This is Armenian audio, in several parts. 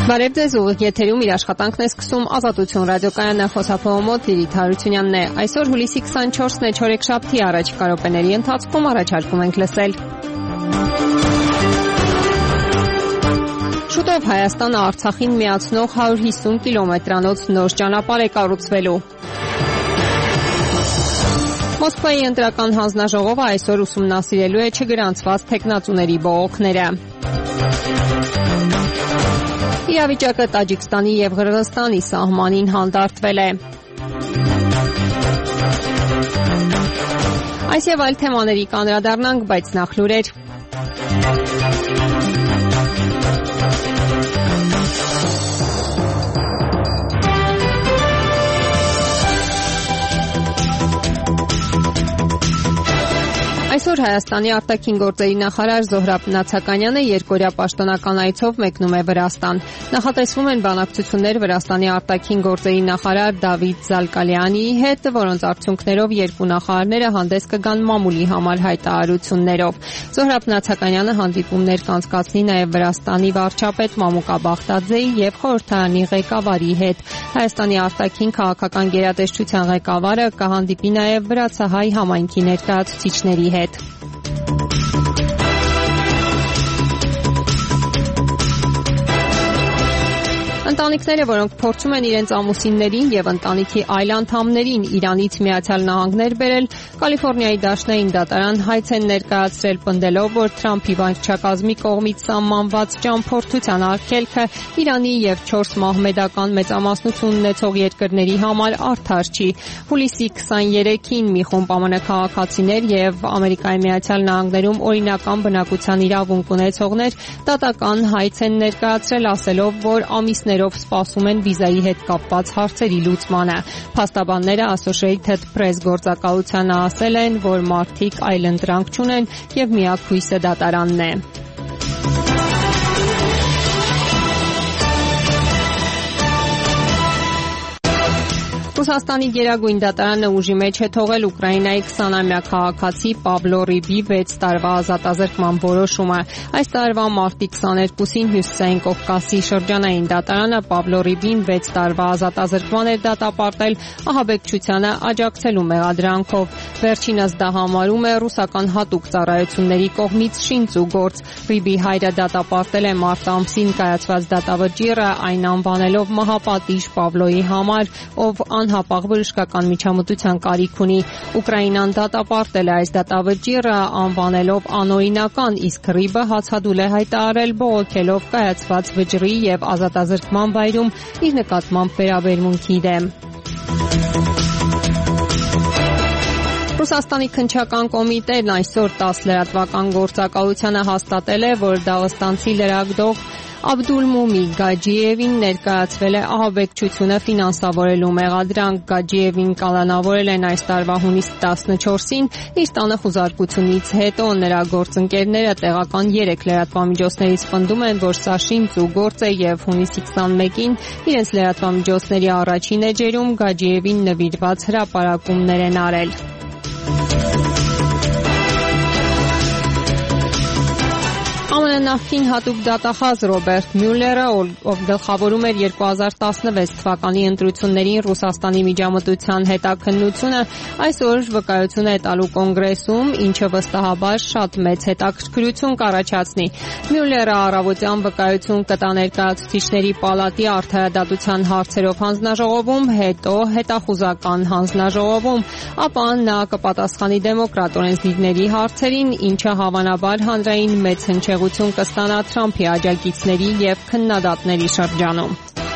Բարև ձեզ, ուղիղ եթերում իր աշխատանքն է սկսում Ազատություն ռադիոկայանը, խոսափողը մոտ Լիլիթ Հարությունյանն է։ Այսօր հուլիսի 24-ն է, չորեքշաբթի առաջիկա րոպեների ընթացքում առաջարկում ենք լսել. Շուտով Հայաստանը Արցախին միացնող 150 կիլոմետրանոց նոր ճանապարհ է կառուցվելու։ Մոսկվայի ընտրական հանձնաժողովը այսօր ուսումնասիրելու է չգրանցված թեկնածուների բողոքները։ Իրավիճակը Տաջիկստանի եւ Ղրղըզստանի սահմանին հանդարտվել է։ Այս եւ այլ թեմաների կանդրադառնանք, բայց նախ լուրեր։ Այսօր Հայաստանի արտաքին գործերի նախարար Զոհրաբ Նացականյանը երկօրյա պաշտոնական այցով մեկնում է Վրաստան։ Նախատեսվում են բանակցություններ Վրաստանի արտաքին գործերի նախարար Դավիթ Զալկալյանիի հետ, որոնց արդյունքներով երկու նախարարները հանդես կգան մամուլի համար հայտարարություններով։ Զոհրաբ Նացականյանը հանդիպումներ կանցկացնի նաև Վրաստանի վարչապետ Մամուկա Բաղդադզեի եւ խորհրդարանի ղեկավարի հետ։ Հայաստանի արտաքին քաղաքական գերատեսչության ղեկավարը կհանդիպի նաև վրացահայ համայնքի ներկայացուցիչների հետ։ Ընտանիքները, որոնք փորձում են իրենց ամուսիններին եւ ընտանիքի այլ անդամներին Իրանից Միացյալ Նահանգներ բերել, Կալիֆոռնիայի դաշնային դատարան հայց են ներկայացրել, պնդելով, որ Թրամփի վարչակազմի կողմից սահմանված ճամփորդության արգելքը Իրանի եւ 4 մահմեդական մեծամասնություն ունեցող երկրների համար արդար չի։ Հուլիսի 23-ին մի խումբ ԱՄՆ քաղաքացիներ եւ Ամերիկայի Միացյալ Նահանգներում օրինական բնակության իրավունք ունեցողներ դատական հայց են ներկայացրել, ասելով, որ ամիսներով սպասում են վիզայի հետ կապված հարցերի լուծմանը։ Փաստաբանները Associated Press գործակալությանը ասել են, որ մարդիկ այլընտրանք չունեն եւ միակ հույսը դատարանն է։ Ռուսաստանի գերագույն դատարանը ուժի մեջ է թողել Ուկրաինայի 20-ամյա քաղաքացի Պավլո Ռիբի 6 տարվա ազատազրկման որոշումը։ Այս տարվա մարտի 22-ին Հյուսիսային Կովկասի շրջանային դատարանը Պավլո Ռիբին 6 տարվա ազատազրկման էր դատապարտել ահաբեկչությանը աջակցելու մեղադրանքով։ Վերջինս դա համարում է ռուսական հատուկ ծառայությունների կողմից շինծու գործ։ Ռիբի հայրը դատապարտել է մարտ ամսին կայացված դատավճիռը, այն անվանելով մահապատիժ Պավլոյի համար, ով անհապաղ բժշկական միջամտության կարիք ունի։ Ուկրաինան դատապարտել է այս դատավճիռը, անվանելով անօրինական, իսկ Ռիբը հացադուլ է հայտարարել բողոքելով կայացված վճռի եւ ազատազրկման վայրում իր նկատմամբ վերաբերմունքի դեմ։ Ռուսաստանի քննչական կոմիտեն այսօր 10 լրատվական գործակալությանը հաստատել է, որ դաղստանցի լրագրող Աբդուլմումի Գաջիևին ներկայացվել է ահաբեկչությունը ֆինանսավորելու մեղադրանք։ Գաջիևին կալանավորել են այս տարվա հունիսի 14-ին իր տանը խուզարկությունից հետո։ Նրա գործընկերները տեղական 3 լրատվամիջոցներից պնդում են, որ սա շինծու գործ է եւ հունիսի 21-ին իրենց լրատվամիջոցների առաջին էջերում Գաջիևին նվիրված հրապարակումներ են արել։ ԱՄՆ նախկին հատուկ դատախազ Ռոբերտ Մյուլլերը, ով գլխավորում էր 2016 թվականի ընտրություններին Ռուսաստանի միջամտության հետաքննությունը, այսօր վկայություն է տալու կոնգրեսում, ինչը վստահաբար շատ մեծ հետաքրքրություն կառաջացնի։ Մյուլլերը առավոտյան վկայություն կտա ներկայացուցիչների պալատի արդարադատության հարցերով հանձնաժողովում, հետո հետախուզական հանձնաժողովում, ապա նա կպատասխանի դեմոկրատ օրենսդիրների հարցերին, ինչը հավանաբար հանրային մեծ հնչեղություն կստանա Թրամփի աջակիցների եւ քննադատների շրջանում։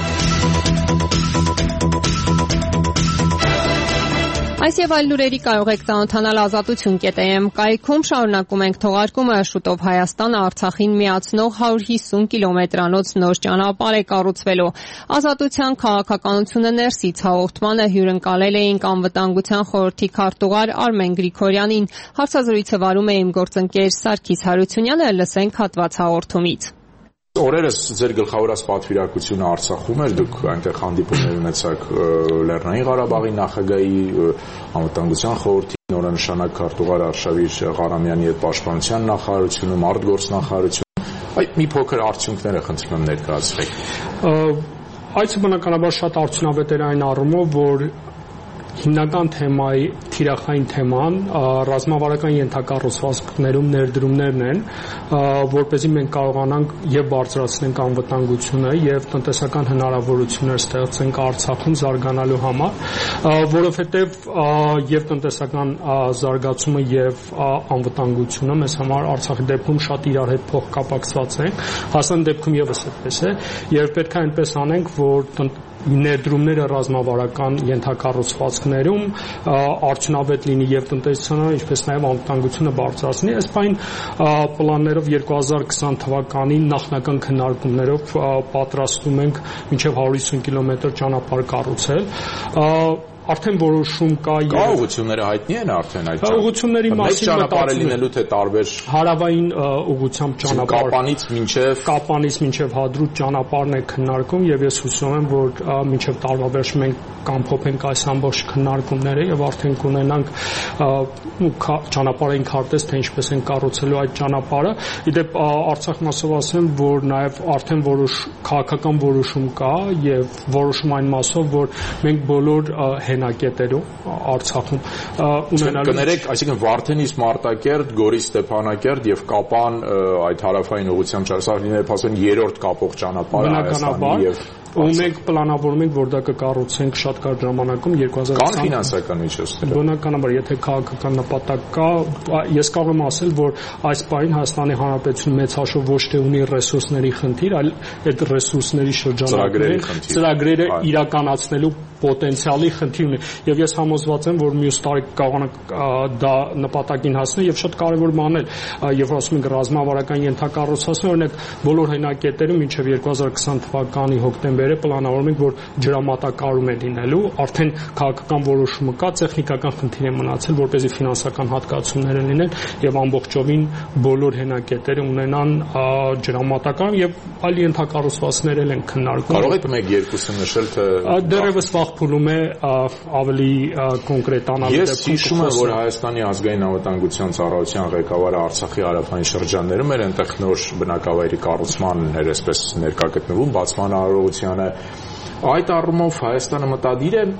Այս եւ այլ լուրերի կարող եք ծանոթանալ Ազատություն.am կայքում։ Շարունակում ենք թողարկումը։ Շուտով Հայաստանը Արցախին միացնող 150 կիլոմետրանոց նոր ճանապարհ է կառուցվելու։ Ազատության քաղաքականությունը ներսից հաղորդմանը հյուրընկալել էինք Անվտանգության խորհրդի քարտուղար Արմեն Գրիգորյանին։ Հարցազրույցը վարում է իմ գործընկեր Սարգիս Հարությունյանը։ Լսենք հատված հաղորդումից։ Օրերս ձեր գլխավորած պատվիրակությունը Արցախում էր, դուք այնտեղ հանդիպումներ ունեցաք Լեռնային Ղարաբաղի նախագահի, Անվտանգության խորհրդի նորանշանակ քարտուղար Արշավիր Ղարամյանի հետ, Պաշտպանության նախարարությունում, արտգործնախարարությունում, Այդ մի փոքր արդյունքները խնդրում եմ ներկայացրեք։ Այցը բնականաբար շատ արդյունավետ էր այն առումով, որ հիմնական թեմայի թիրախային թեման ռազմավարական ենթակառուցվածքներում ներդրումներն են, որպեսզի մենք կարողանանք եւ բարձրացնենք անվտանգությունը եւ տնտեսական հնարավորություններ ստեղծենք Արցախում զարգանալու համար, որովհետեւ եւ տնտեսական զարգացումը եւ անվտանգությունը մեզ համար Արցախի դեպքում շատ իրար հետ փոխկապակցված են, հասան դեպքում եւս այդպես է, եւ պետք է այնպես անենք, որ ներդրումները ռազմավարական ենթակառուցվածքներում արդյունավետ լինի եւ տնտեսությունը, ինչպես նաեւ անվտանգությունը բարձրացնի։ Այս բան պլաններով 2020 թվականին նախնական քննարկումներով պատրաստում ենք մինչեւ 150 կիլոմետր ճանապարհ կառուցել։ Արդեն որոշում կա եւ ուղղությունները հայտնի են արդեն այդ ուղղությունների մասին ճանապարհը լինելու թե տարբեր հարավային ուղղությամբ ճանապարհ Կապանից մինչեւ Հադրութ ճանապարհն է քննարկում եւ ես հուսով եմ, որ մինչեւ տարվա վերջ մենք կամփոփենք այս ամբողջ քննարկումները եւ արդեն կունենանք ճանապարհային քարտեզ, թե ինչպես են կառուցելու այդ ճանապարհը։ Իդեպ Արցախ մասով ասեմ, որ նաեւ արդեն քաղաքական որոշում կա եւ որոշում այն մասով, որ մենք բոլոր հենակետերում Արցախում ունենալու կներեք, այսինքն Վարդենից Մարտակերտ, Գորիս Ստեփանակերտ եւ Կապան այդ հարավային ուղղությամբ ճանապարհին փաստորեն երրորդ կապող ճանապարհը Հայաստանի եւ ու մենք պլանավորում ենք, որ դա կկառուցենք շատ կարճ ժամանակում 2020 Կան ֆինանսական միջոցներ։ Բնականաբար, եթե քաղաքական նպատակ կա, ես կարող եմ ասել, որ այս պահին Հայաստանի Հանրապետությունը մեծ հաշվով ոչ թե ունի ռեսուրսների խնդիր, այլ այդ ռեսուրսների շրջանակներում ծրագրերը իրականացնելու պոտենցիալի խնդիր ունի եւ ես համոզված եմ, որ մյուս տարի կարողանանք դա նպատակին հասնել եւ շատ կարեւոր բան է, երբ ասում ենք ռազմավարական ենթակառուցվածքներ, օրինակ բոլոր հենակետերում մինչեւ 2020 թվականի հոկտեմբերը պլանավորում ենք, որ ջրամատակարարում է լինելու, արդեն քաղաքական որոշումը կա, տեխնիկական խնդիր է մնացել, որպեսզի ֆինանսական հատկացումները լինեն եւ ամբողջովին բոլոր հենակետերը ունենան ջրամատակարարում եւ այլ ենթակառուցվածքներ են քննարկում։ Կարող եք 1-2 նշել, թե դեռևս փուլում է ավելի կոնկրետանալու դեպքում։ Ես հիշում եմ, որ Հայաստանի ազգային անվտանգության ծառայության ղեկավարը Արցախի հարավային շրջաններում էր, այնտեղ նոր բնակավայրի կառուցման էր այսպես ներկա գտնվում, բացման արարողությանը։ Այդ առումով Հայաստանը մտադիր է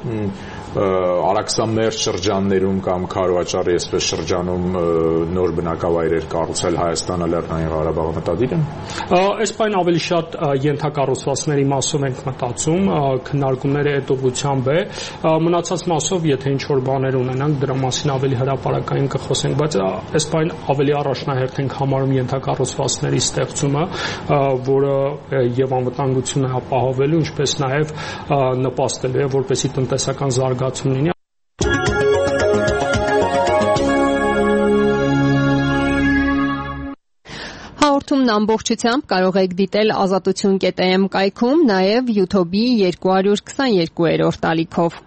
Արաքսամերձ շրջաններում կամ Քարովաճարի այսպես շրջանում նոր բնակավայրեր կառուցել Հայաստանը Լեռնային Ղարաբաղը մտադիր է։ Այս բան ավելի շատ ենթակառուցվածքների մասով ենք մտածում, քննարկումները այդ ուղղությամբ է, մնացած մասով եթե ինչ-որ բաներ ունենանք, դրա մասին ավելի հրապարակային կխոսենք, բայց այս բան ավելի առաջնահերթ ենք համարում ենթակառուցվածքների ստեղծումը, որը եւ անվտանգությունը ապահովելու, ինչպես նաեւ նպաստելու է, որպեսզի տնտեսական զարգացում լինի։ Հաղորդումն ամբողջությամբ կարող եք դիտել azatutun.am կայքում, նաև YouTube-ի 222-րդ ալիքով։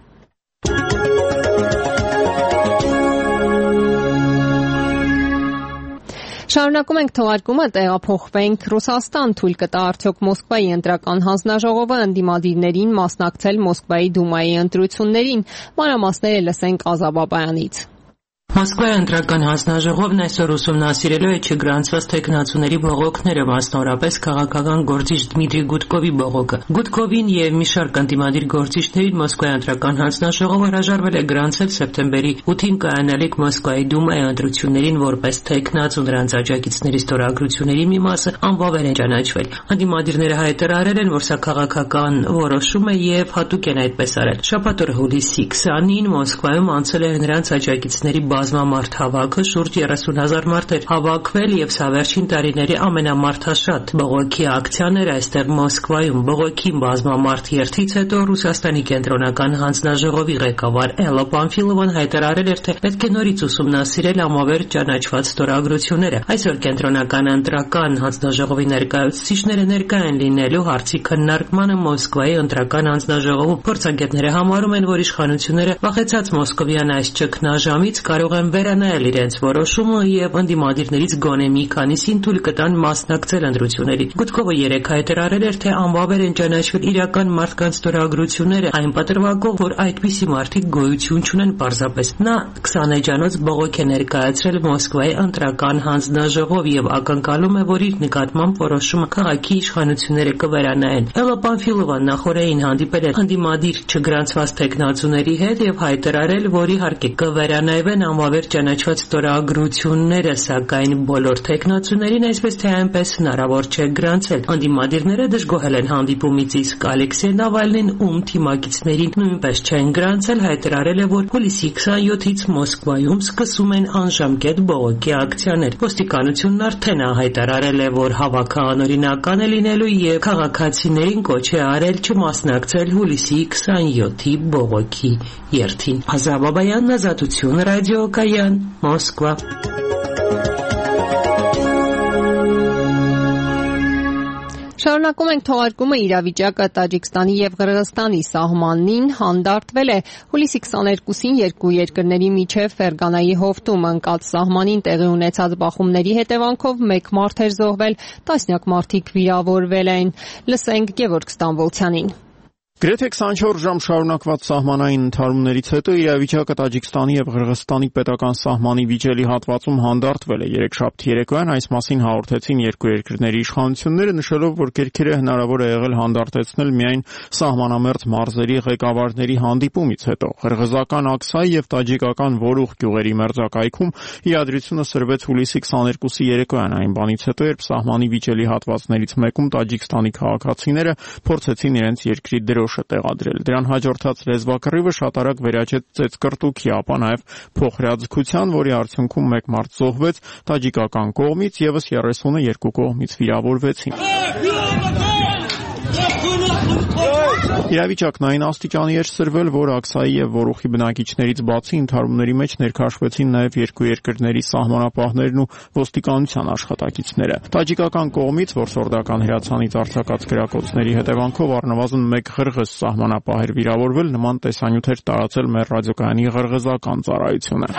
Շարունակում ենք թողարկումը, տեղափոխվենք Ռուսաստան, թույլ կտա արդյոք Մոսկվայի ընտրական հանձնաժողովը ընդդիմադիրներին մասնակցել Մոսկվայի դումայի ընտրություններին։ Մանրամասները լսենք Ազա Բաբայանից։ Մոսկվայի ընտրական հանձնաժողովն այսօր ուսումնասիրելու է չգրանցված թեկնածուների բողոքները, մասնավորապես քաղաքական գործիչ Դմիտրի Գուդկովի բողոքը։ Գուդկովին եւ մի շարք ընդդիմադիր գործիչներին Մոսկվայի ընտրական հանձնաժողովը հրաժարվել է գրանցել սեպտեմբերի 8-ին կայանալիք Մոսկվայի դումայի ընտրություններին որպես թեկնածու, նրանց աջակիցների ստորագրությունների մի մասը անբավեր են ճանաչվել։ Ընդդիմադիրները հայտարարել են, որ սա քաղաքական որոշում է եւ հատուկ են այդպես արել։ Շաբաթ օրը հուլիսի 20-ին Մոսկվայում անցել է նրանց աջակիցների բազմամարդ հավաքը, շուրջ 30,000 մարդ էր հավաքվել եւ սա վերջին տարիների ամենամարդաշատ բողոքի ակցիան էր այստեղ Մոսկվայում։ Բողոքի բազմամարդ երթից հետո Ռուսաստանի կենտրոնական հանձնաժողովի ղեկավար Էլլա Պանֆիլովան հայտարարել էր, թե պետք է նորից ուսումնասիրել ամավեր ճանաչված ստորագրությունները։ Այսօր կենտրոնական ընտրական հանձնաժողովի ներկայացուցիչները ներկա են լինելու հարցի քննարկմանը Մոսկվայի ընտրական հանձնաժողովում։ Փորձագետները համարում են, որ իշխանությունները վախեցած մոսկովյան այս ճգնաժամից կարող կարող են վերանայել իրենց որոշումը եւ ընդդիմադիրներից գոնե մի քանիսին թույլ կտան մասնակցել ընտրություններին։ Գուտկովը 3 հայտարարել էր, թե անվավեր են ճանաչվել իրական մարդկանց ստորագրությունները, այն պատրվակով, որ այդպիսի մարդիկ գոյություն չունեն պարզապես։ Նա 20 էջանոց բողոք է ներկայացրել Մոսկվայի ընտրական հանձնաժողով եւ ակնկալում է, որ իր նկատմամբ որոշումը քաղաքի իշխանությունները կվերանայեն։ Էլլա Պանֆիլովան նախորդին հանդիպել է ընդդիմադիր չգրանցված տեխնացուների հետ եւ հայտարարել, որ իհարկե կվերանայվեն անվավեր ճանաչված ստորագրությունները, սակայն բոլոր տեխնացուներին այսպես թե այնպես հնարավոր չէ գրանցել։ Ընդդիմադիրները դժգոհել են հանդիպումից, իսկ Ալեքսեյ Նավալնին, ում թիմակիցներին նույնպես չեն գրանցել, հայտարարել է, որ հուլիսի 27-ից Մոսկվայում սկսում են անժամկետ բողոքի ակցիաներ։ Ոստիկանությունն արդեն հայտարարել է, որ հավաքը անօրինական է լինելու եւ քաղաքացիներին կոչ է արել չմասնակցել հուլիսի 27-ի բողոքի երթին։ Ազաբաբայան, Ազատություն, ռադիոկայան, Մոսկվա։ Շարունակում ենք թողարկումը իրավիճակը Տաջիկստանի եւ Ղրղըզստանի սահմանին հանդարտվել է հուլիսի 22-ին երկու երկրների միջև Ֆերգանայի հովտում ընկած սահմանին տեղի ունեցած բախումների հետևանքով 1 մարդ էր զոհվել, տասնյակ մարդիկ վիրավորվել են։ Լսենք Գևորգ Ստամբոլցյանին։ Գրեթե 24 ժամ շարունակված սահմանային ընդհարումներից հետո իրավիճակը Տաջիկստանի եւ Ղրղըզստանի պետական սահմանի վիճելի հատվածում հանդարտվել է։ Երեքշաբթի երեկոյան այս մասին հաղորդեցին երկու երկրների իշխանությունները, նշելով, որ կերքերը հնարավոր է եղել հանդարտեցնել միայն սահմանամերձ մարզերի ղեկավարների հանդիպումից հետո։ Ղրղըզական Աքսայի եւ տաջիկական Որուխ գյուղերի մերձակայքում իրադրությունը սրվեց հուլիսի 22-ի երեկոյան, այն բանից հետո, երբ սահմանի վիճելի հատվածներից մեկում տաջիկստանի քաղաքացիները փորձեցին իրենց երկրի դրոշը տեղադրել։ Դրան հաջորդած լեզվակռիվը շատ արագ վերաճեց ծեծկռտուքի, ապա նաև փոխհրաձգության, որի արդյունքում 1 մարդ զոհվեց տաջիկական կողմից, եւս 30-ը երկու կողմից վիրավորվեցին։ Իրավիճակն այն աստիճանի էր սրվել, որ Աքսայի եւ Որուխի բնակիչներից բացի ընդհարումների մեջ ներքաշվեցին նաև երկու երկրների սահմանապահներն ու ոստիկանության աշխատակիցները։ Տաջիկական կողմից որսորդական հրացանից արձակած գրակոծների հետևանքով առնվազն 1 ղրղըզ սահմանապահ էր վիրավորվել, նման տեսանյութ էր տարածել մեր ռադիոկայանի ղրղըզական ծառայությունը։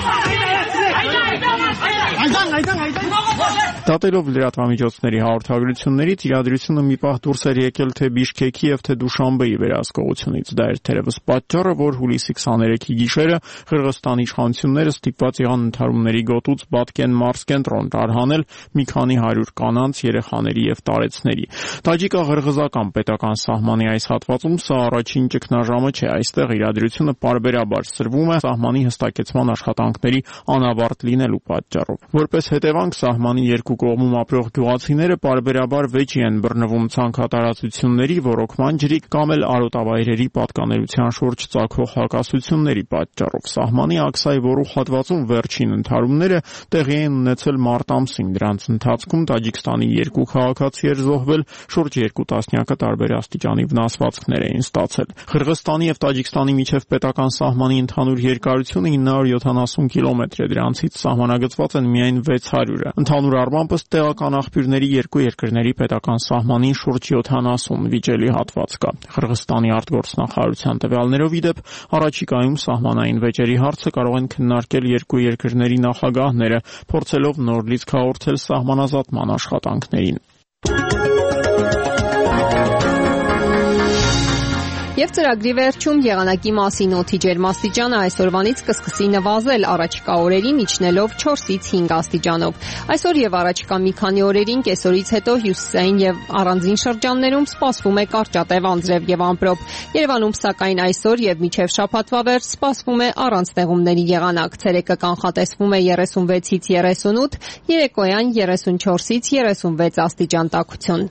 Դատելով լրատվամիջոցների հաղորդագրություններից իրադրությունը մի պահ դուրս էր եկել թե Բիշքեքի եւ թե Դուշանբեի վերահսկողությունից։ Դա էր թերևս պատճառը, որ հուլիսի 23-ի գիշերը Ղրղըզստանի իշխանությունները ստիպված եղան ընդհարումների գոտուց Բատկեն մարզ կենտրոն տարհանել մի քանի 100 կանանց, երեխաների եւ տարեցների։ Տաջիկա-ղրղըզական պետական սահմանի այս հատվածում սա առաջին ճգնաժամը չէ։ Այստեղ իրադրությունը պարբերաբար սրվում է սահմանի հստակեցման աշխատանքների անավարտ լինելու պատճառով։ Որպես հետևանք սահմանի երկու կողմում ապրող գյուղացիները պարբերաբար վեճի են բռնվում ցանքատարածությունների, ոռոգման ջրի կամ էլ արոտավայրերի պատկանելության շուրջ ծագող հակասությունների պատճառով։ Սահմանի Աքսայի Որուխ հատվածում վերջին ընդհարումները տեղի են ունեցել մարտ ամսին։ Դրանց ընթացքում Տաջիկստանի 2 քաղաքացի էր զոհվել, շուրջ 2 տասնյակը տարբեր աստիճանի վնասվածքներ էին ստացել։ Ղրղըզստանի եւ Տաջիկստանի միջև պետական սահմանի ընդհանուր երկարությունը 970 կիլոմետր է, դրանցից սահմանագծված են միայն 600-ը։ Ընդհանուր առմամբ ըստ տեղական աղբյուրների երկու երկրների պետական սահմանին շուրջ 70 վիճելի հատված կա։ Ղրղըզստանի արտգործնախարարության տվյալներով ի դեպ առաջիկայում սահմանային վեճերի հարցը կարող են քննարկել երկու երկրների նախագահները, փորձելով նոր լիցք հաղորդել սահմանազատման աշխատանքներին։ Եվ ծրագրի վերջում եղանակի մասին օդի ջերմաստիճանը այսօրվանից կսկսի նվազել, առաջիկա օրերին իջնելով 4-ից 5 աստիճանով։ Այսօր եւ առաջիկա մի քանի օրերին կեսօրից հետո հյուսիսային եւ առանձին շրջաններում սպասվում է կարճատև անձրև եւ ամպրոպ։ Երևանում սակայն այսօր եւ մինչեւ շաբաթվա վերջ սպասվում է առանց ձեղումների եղանակ։ Ցերեկը կանխատեսվում է 36-ից 38, երեկոյան 34-ից 36 աստիճան տաքություն։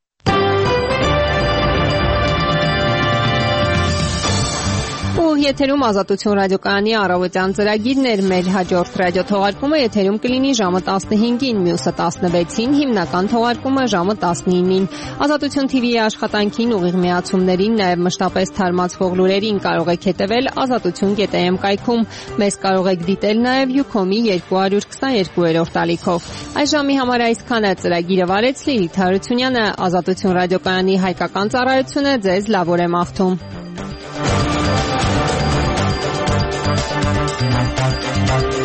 Եթերում Ազատություն ռադիոկայանի առավոտյան ծրագիրն էր։ Մեր հաջորդ ռադիոթողարկումը եթերում կլինի ժամը 15-ին, մյուսը 16-ին, հիմնական թողարկումը ժամը 19-ին։ Ազատություն TV-ի աշխատանքին ուղիղ միացումներին, նաև մշտապես թարմացվող լուրերին կարող եք հետևել azatutun.am կայքում։ Մեզ կարող եք դիտել նաև Ucom-ի 222-րդ ալիքով։ Այս ժամի համար այսքանը։ Ծրագիրը վարեց Լիլիթ Հարությունյանը։ Ազատություն ռադիոկայանի հայկական ծառայությունը ձեզ լավ օր է մաղթում։ Thank you.